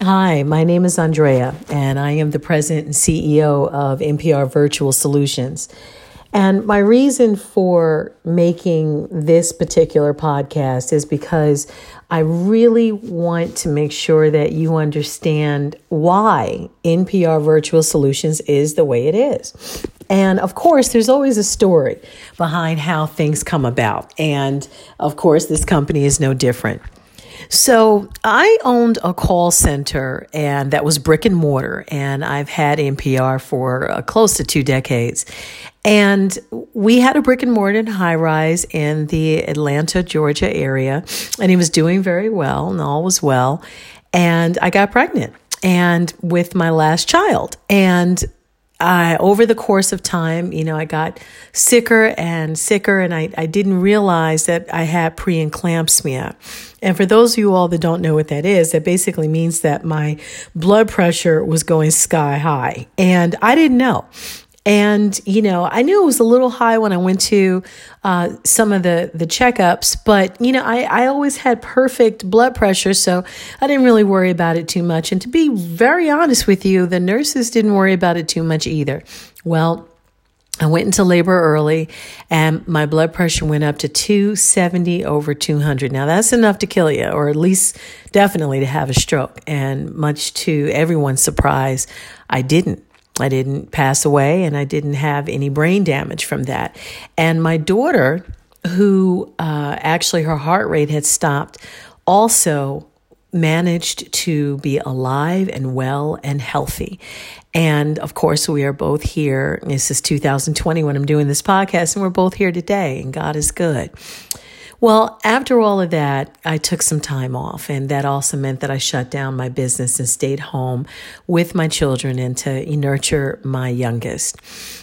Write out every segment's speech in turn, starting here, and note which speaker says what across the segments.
Speaker 1: Hi, my name is Andrea, and I am the president and CEO of NPR Virtual Solutions. And my reason for making this particular podcast is because I really want to make sure that you understand why NPR Virtual Solutions is the way it is. And of course, there's always a story behind how things come about. And of course, this company is no different. So I owned a call center, and that was brick and mortar, and I've had NPR for close to 2 decades. And we had a brick and mortar high rise in the Atlanta, Georgia area, and he was doing very well, and all was well. And I got pregnant, and with my last child, and over the course of time, I got sicker and sicker, and I didn't realize that I had preeclampsia. And for those of you all that don't know what that is, that basically means that my blood pressure was going sky high, and I didn't know. And, I knew it was a little high when I went to some of the checkups, but, I always had perfect blood pressure, so I didn't really worry about it too much. And to be very honest with you, the nurses didn't worry about it too much either. Well, I went into labor early, and my blood pressure went up to 270 over 200. Now, that's enough to kill you, or at least definitely to have a stroke. And much to everyone's surprise, I didn't pass away, and I didn't have any brain damage from that. And my daughter, who actually her heart rate had stopped, also managed to be alive and well and healthy. And of course, we are both here. This is 2020 when I'm doing this podcast, and we're both here today, and God is good. Well, after all of that, I took some time off, and that also meant that I shut down my business and stayed home with my children and to nurture my youngest.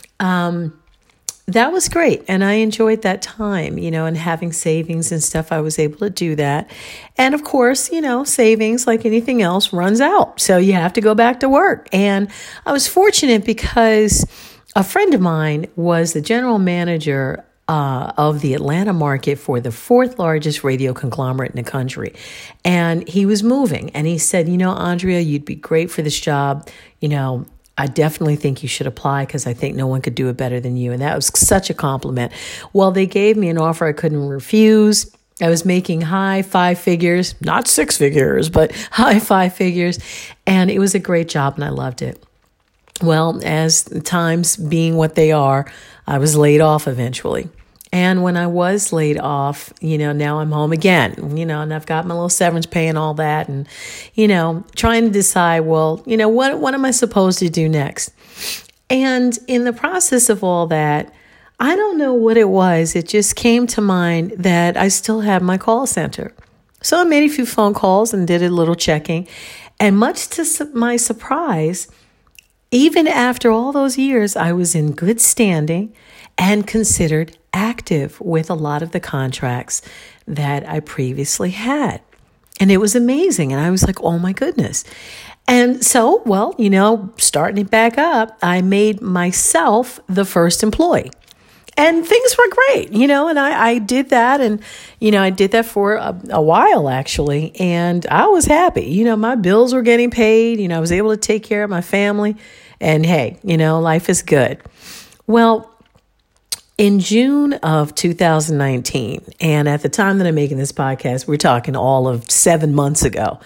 Speaker 1: That was great, and I enjoyed that time, and having savings and stuff, I was able to do that. And of course, savings, like anything else, runs out, so you have to go back to work. And I was fortunate because a friend of mine was the general manager of the Atlanta market for the 4th largest radio conglomerate in the country. And he was moving, and he said, Andrea, you'd be great for this job. I definitely think you should apply because I think no one could do it better than you. And that was such a compliment. Well, they gave me an offer I couldn't refuse. I was making high 5 figures, not 6 figures, but high 5 figures. And it was a great job, and I loved it. Well, as times being what they are, I was laid off eventually. And when I was laid off, now I'm home again, and I've got my little severance pay and all that. And, trying to decide, well, what am I supposed to do next? And in the process of all that, I don't know what it was. It just came to mind that I still have my call center. So I made a few phone calls and did a little checking. And much to my surprise, even after all those years, I was in good standing and considered active with a lot of the contracts that I previously had. And it was amazing. And I was like, oh my goodness. And so, starting it back up, I made myself the first employee. And things were great, and I did that. And, I did that for a while, actually. And I was happy. My bills were getting paid. I was able to take care of my family. And hey, life is good. Well, in June of 2019, and at the time that I'm making this podcast, we're talking all of 7 months ago,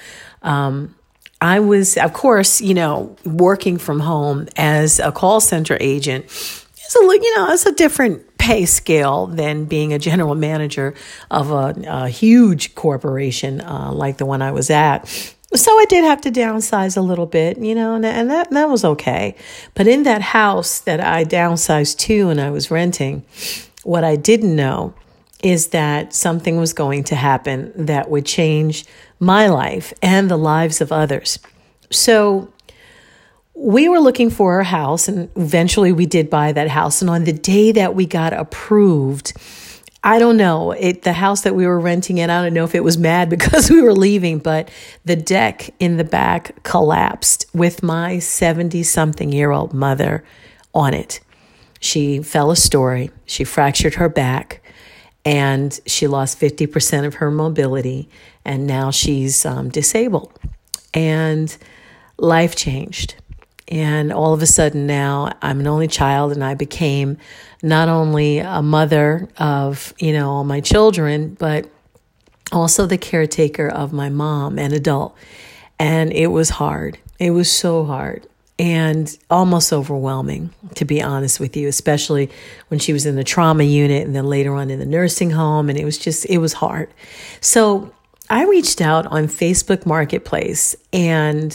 Speaker 1: I was, of course, working from home as a call center agent. It's a different pay scale than being a general manager of a huge corporation like the one I was at. So I did have to downsize a little bit, and that was okay. But in that house that I downsized to and I was renting, what I didn't know is that something was going to happen that would change my life and the lives of others. So we were looking for a house, and eventually we did buy that house. And on the day that we got approved, I don't know, the house that we were renting in, I don't know if it was mad because we were leaving, but the deck in the back collapsed with my 70-something-year-old mother on it. She fell a story. She fractured her back, and she lost 50% of her mobility, and now she's disabled. and life changed. And all of a sudden now I'm an only child, and I became not only a mother of, all my children, but also the caretaker of my mom, an adult. And it was hard. It was so hard and almost overwhelming, to be honest with you, especially when she was in the trauma unit and then later on in the nursing home. And it was hard. So I reached out on Facebook Marketplace, and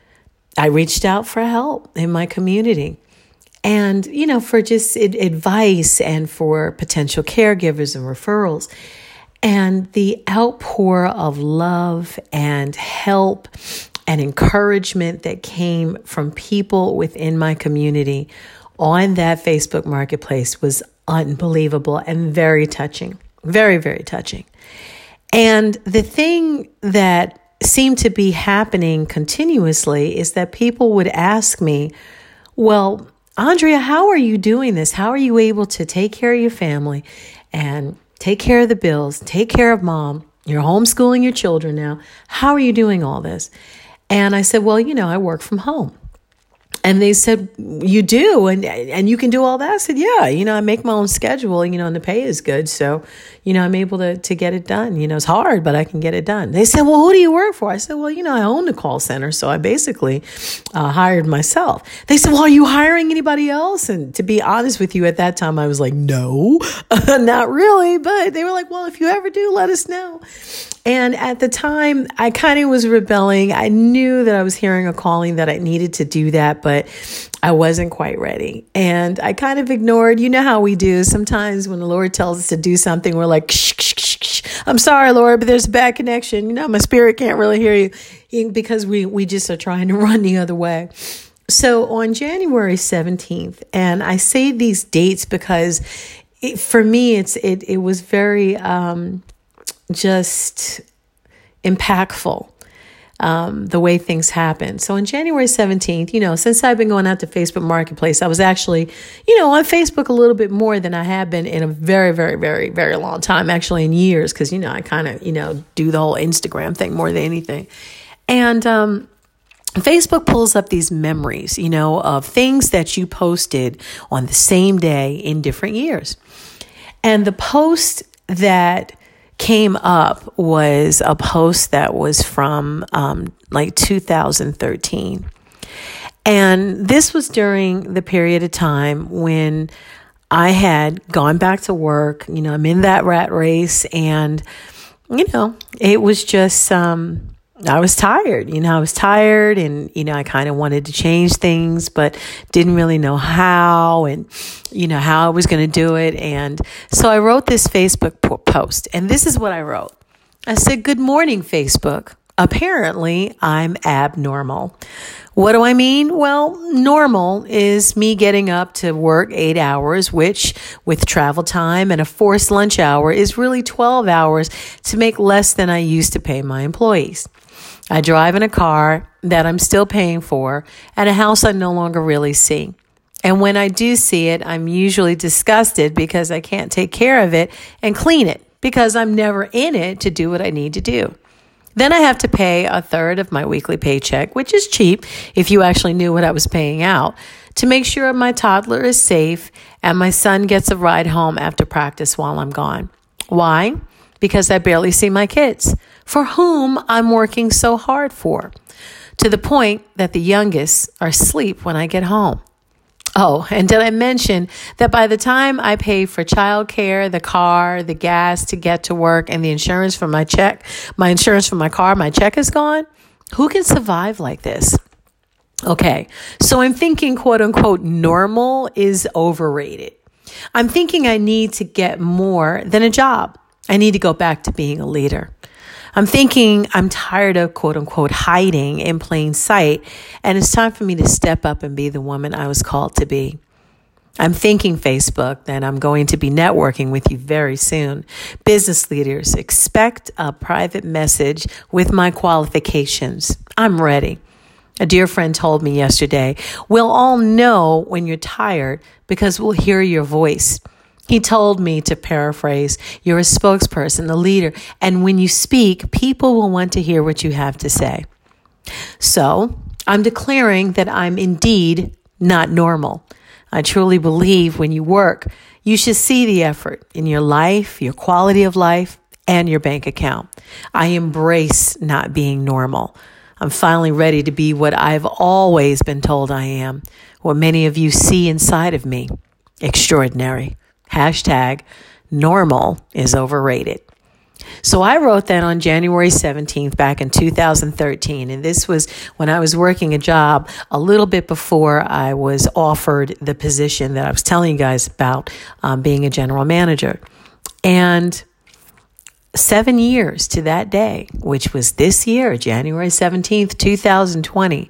Speaker 1: I reached out for help in my community. And, for just advice and for potential caregivers and referrals. And the outpour of love and help and encouragement that came from people within my community on that Facebook Marketplace was unbelievable and very touching, very, very touching. And the thing that seemed to be happening continuously is that people would ask me, well, Andrea, how are you doing this? How are you able to take care of your family and take care of the bills, take care of mom? You're homeschooling your children now. How are you doing all this? And I said, well, I work from home. And they said, you do? And you can do all that? I said, yeah, I make my own schedule, and the pay is good. So, I'm able to get it done. It's hard, but I can get it done. They said, well, who do you work for? I said, well, I own the call center. So I basically hired myself. They said, well, are you hiring anybody else? And to be honest with you, at that time, I was like, no, not really. But they were like, well, if you ever do, let us know. And at the time, I kind of was rebelling. I knew that I was hearing a calling that I needed to do that, but I wasn't quite ready. And I kind of ignored, how we do. Sometimes when the Lord tells us to do something, we're like, shh, shh, shh, shh. I'm sorry, Lord, but there's a bad connection. My spirit can't really hear you, because we just are trying to run the other way. So on January 17th, and I say these dates because for me, it was very just impactful, the way things happen. So on January 17th, since I've been going out to Facebook Marketplace, I was actually, on Facebook a little bit more than I have been in a very, very, very, very long time, actually in years, because, I kind of, do the whole Instagram thing more than anything. And Facebook pulls up these memories, of things that you posted on the same day in different years. And the post that came up was a post that was from 2013. And this was during the period of time when I had gone back to work. I'm in that rat race, and, it was just, I was tired, I was tired, and, I kind of wanted to change things, but didn't really know how and, how I was going to do it. And so I wrote this Facebook post, and this is what I wrote. I said, good morning, Facebook. Apparently, I'm abnormal. What do I mean? Well, normal is me getting up to work 8 hours, which with travel time and a forced lunch hour is really 12 hours to make less than I used to pay my employees. I drive in a car that I'm still paying for and a house I no longer really see. And when I do see it, I'm usually disgusted because I can't take care of it and clean it because I'm never in it to do what I need to do. Then I have to pay a third of my weekly paycheck, which is cheap if you actually knew what I was paying out, to make sure my toddler is safe and my son gets a ride home after practice while I'm gone. Why? Because I barely see my kids, for whom I'm working so hard for, to the point that the youngest are asleep when I get home. Oh, and did I mention that by the time I pay for childcare, the car, the gas to get to work, and the insurance for my insurance for my car, my check is gone? Who can survive like this? Okay, so I'm thinking, quote unquote, normal is overrated. I'm thinking I need to get more than a job. I need to go back to being a leader. I'm thinking I'm tired of, quote unquote, hiding in plain sight, and it's time for me to step up and be the woman I was called to be. I'm thinking, Facebook, that I'm going to be networking with you very soon. Business leaders, expect a private message with my qualifications. I'm ready. A dear friend told me yesterday, we'll all know when you're tired because we'll hear your voice. He told me, to paraphrase, you're a spokesperson, a leader, and when you speak, people will want to hear what you have to say. So I'm declaring that I'm indeed not normal. I truly believe when you work, you should see the effort in your life, your quality of life, and your bank account. I embrace not being normal. I'm finally ready to be what I've always been told I am, what many of you see inside of me. Extraordinary. Hashtag normal is overrated. So I wrote that on January 17th back in 2013. And this was when I was working a job a little bit before I was offered the position that I was telling you guys about, being a general manager. And 7 years to that day, which was this year, January 17th, 2020,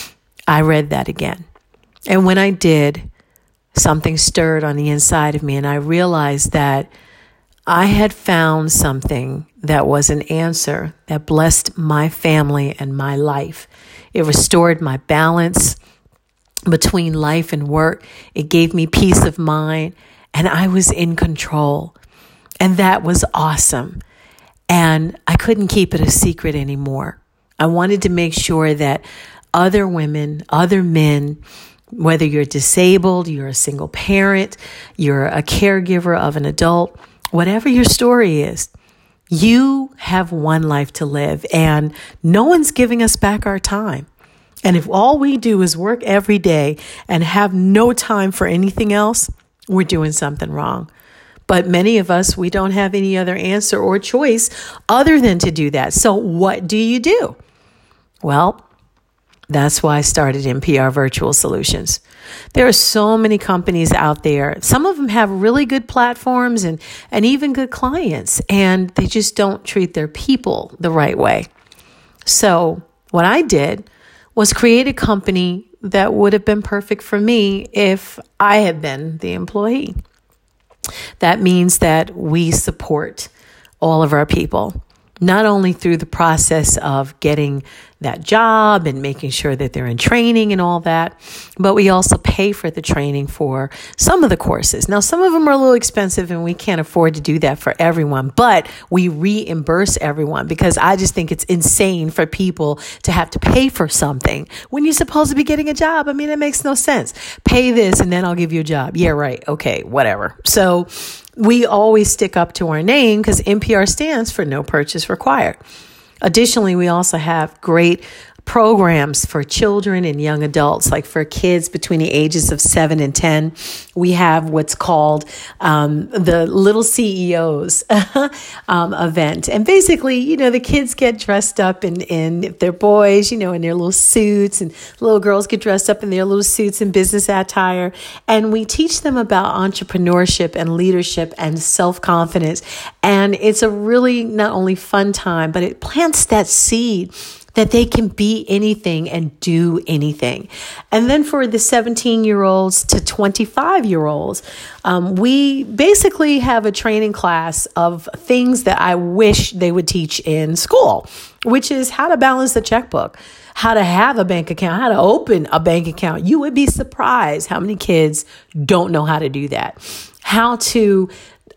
Speaker 1: I read that again. And when I did, something stirred on the inside of me, and I realized that I had found something that was an answer that blessed my family and my life. It restored my balance between life and work. It gave me peace of mind, and I was in control. And that was awesome. And I couldn't keep it a secret anymore. I wanted to make sure that other women, other men, whether you're disabled, you're a single parent, you're a caregiver of an adult, whatever your story is, you have one life to live, and no one's giving us back our time. And if all we do is work every day and have no time for anything else, we're doing something wrong. But many of us, we don't have any other answer or choice other than to do that. So what do you do? Well, that's why I started NPR Virtual Solutions. There are so many companies out there. Some of them have really good platforms and even good clients, and they just don't treat their people the right way. So what I did was create a company that would have been perfect for me if I had been the employee. That means that we support all of our people, not only through the process of getting that job and making sure that they're in training and all that, but we also pay for the training for some of the courses. Now, some of them are a little expensive and we can't afford to do that for everyone, but we reimburse everyone because I just think it's insane for people to have to pay for something when you're supposed to be getting a job. I mean, it makes no sense. Pay this and then I'll give you a job. Yeah, right. Okay, whatever. So we always stick up to our name because NPR stands for no purchase required. Additionally, we also have great programs for children and young adults, like for kids between the ages of 7 and 10. We have what's called the Little CEOs event. And basically, the kids get dressed up in if they're boys, in their little suits, and little girls get dressed up in their little suits and business attire. And we teach them about entrepreneurship and leadership and self-confidence. And it's a really not only fun time, but it plants that seed that they can be anything and do anything. And then for the 17-year-olds to 25-year-olds, we basically have a training class of things that I wish they would teach in school, which is how to balance the checkbook, how to have a bank account, how to open a bank account. You would be surprised how many kids don't know how to do that. How to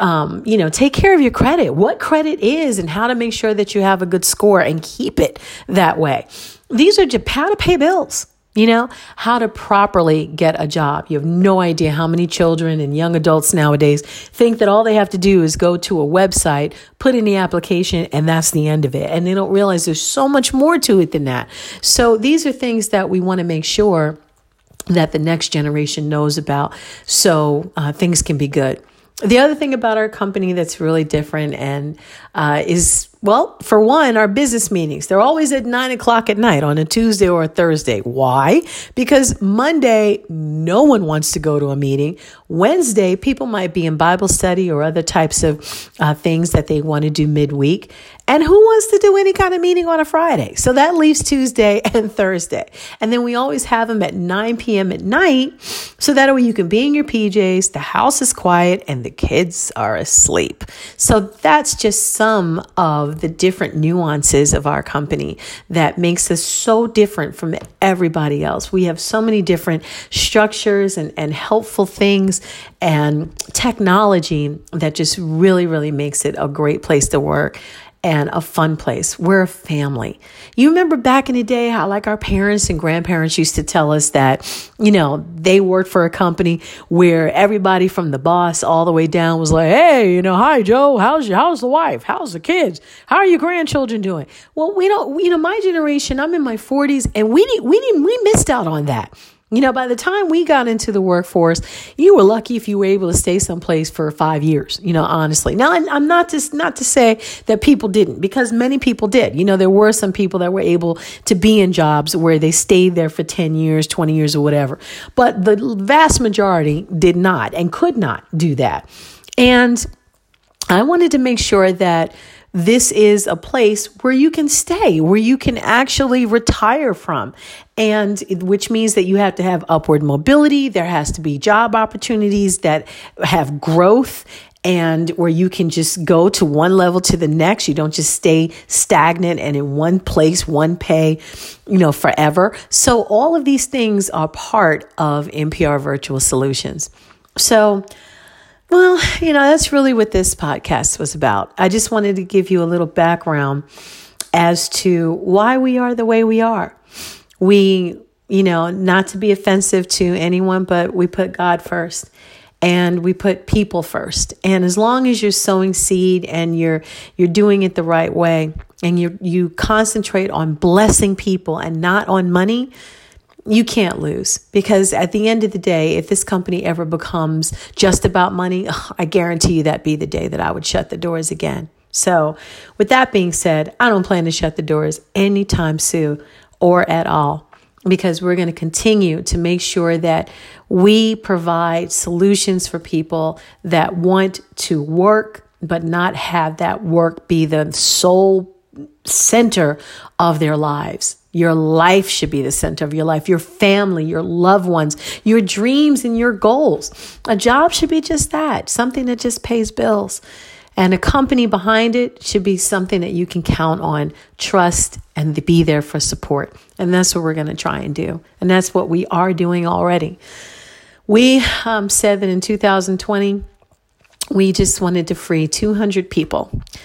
Speaker 1: take care of your credit, what credit is, and how to make sure that you have a good score and keep it that way. These are just how to pay bills, how to properly get a job. You have no idea how many children and young adults nowadays think that all they have to do is go to a website, put in the application, and that's the end of it. And they don't realize there's so much more to it than that. So these are things that we want to make sure that the next generation knows about so things can be good. The other thing about our company that's really different and is, for one, our business meetings. They're always at 9:00 at night on a Tuesday or a Thursday. Why? Because Monday, no one wants to go to a meeting. Wednesday, people might be in Bible study or other types of things that they want to do midweek. And who wants to do any kind of meeting on a Friday? So that leaves Tuesday and Thursday. And then we always have them at 9 p.m. at night. So that way you can be in your PJs, the house is quiet, and the kids are asleep. So that's just some of the different nuances of our company that makes us so different from everybody else. We have so many different structures and helpful things and technology that just really, really makes it a great place to work. and a fun place. We're a family. You remember back in the day how like our parents and grandparents used to tell us that, they worked for a company where everybody from the boss all the way down was like, hey, hi, Joe, how's the wife? How's the kids? How are your grandchildren doing? Well, we don't, my generation, I'm in my 40s and we missed out on that. By the time we got into the workforce, you were lucky if you were able to stay someplace for 5 years, honestly. Now, I'm not to say that people didn't, because many people did. There were some people that were able to be in jobs where they stayed there for 10 years, 20 years or whatever. But the vast majority did not and could not do that. And I wanted to make sure that this is a place where you can stay, where you can actually retire from, and which means that you have to have upward mobility. There has to be job opportunities that have growth, and where you can just go to one level to the next. You don't just stay stagnant and in one place, one pay, forever. So all of these things are part of NPR Virtual Solutions. So well, that's really what this podcast was about. I just wanted to give you a little background as to why we are the way we are. We, not to be offensive to anyone, but we put God first and we put people first. And as long as you're sowing seed and you're doing it the right way and you concentrate on blessing people and not on money, you can't lose, because at the end of the day, if this company ever becomes just about money, I guarantee you that'd be the day that I would shut the doors again. So with that being said, I don't plan to shut the doors anytime soon or at all, because we're going to continue to make sure that we provide solutions for people that want to work, but not have that work be the sole center of their lives. Your life should be the center of your life, your family, your loved ones, your dreams and your goals. A job should be just that, something that just pays bills. And a company behind it should be something that you can count on, trust, and be there for support. And that's what we're going to try and do. And that's what we are doing already. We said that in 2020, we just wanted to free 200 people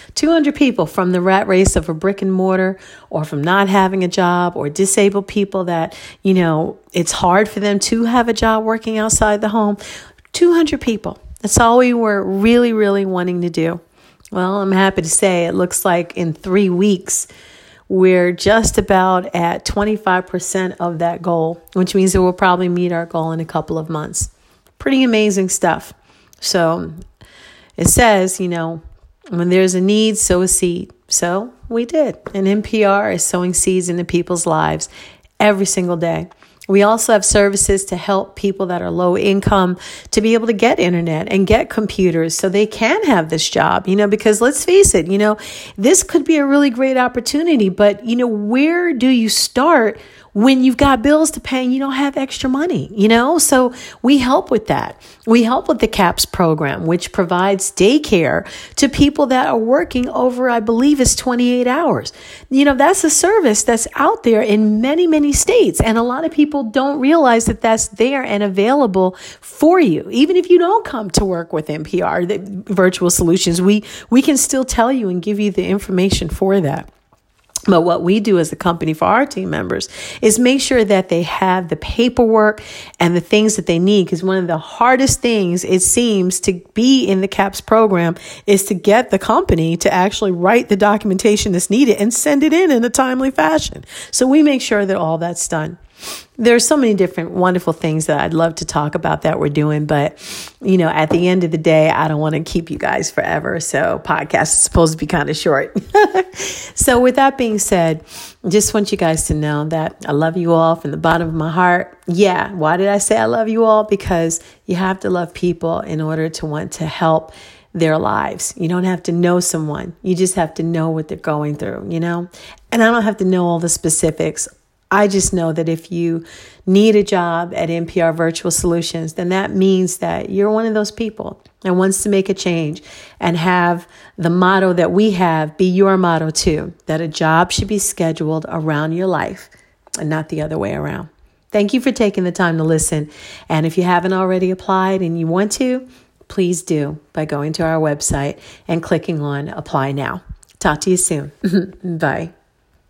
Speaker 1: from the rat race of a brick and mortar, or from not having a job, or disabled people that, it's hard for them to have a job working outside the home. 200 people. That's all we were really, really wanting to do. Well, I'm happy to say it looks like in 3 weeks, we're just about at 25% of that goal, which means that we'll probably meet our goal in a couple of months. Pretty amazing stuff. So it says, when there's a need, sow a seed. So we did. And NPR is sowing seeds into people's lives every single day. We also have services to help people that are low income to be able to get internet and get computers so they can have this job, because let's face it, this could be a really great opportunity, but where do you start when you've got bills to pay and you don't have extra money, So we help with that. We help with the CAPS program, which provides daycare to people that are working over, I believe it's 28 hours. That's a service that's out there in many, many states. And a lot of people don't realize that that's there and available for you. Even if you don't come to work with NPR, the Virtual Solutions, we can still tell you and give you the information for that. But what we do as a company for our team members is make sure that they have the paperwork and the things that they need. Because one of the hardest things, it seems, to be in the CAPS program is to get the company to actually write the documentation that's needed and send it in a timely fashion. So we make sure that all that's done. There's so many different wonderful things that I'd love to talk about that we're doing. But, at the end of the day, I don't want to keep you guys forever. So podcast is supposed to be kind of short. So with that being said, just want you guys to know that I love you all from the bottom of my heart. Yeah. Why did I say I love you all? Because you have to love people in order to want to help their lives. You don't have to know someone. You just have to know what they're going through, And I don't have to know all the specifics. I just know that if you need a job at NPR Virtual Solutions, then that means that you're one of those people that wants to make a change and have the motto that we have be your motto too, that a job should be scheduled around your life and not the other way around. Thank you for taking the time to listen. And if you haven't already applied and you want to, please do by going to our website and clicking on Apply Now. Talk to you soon. Bye.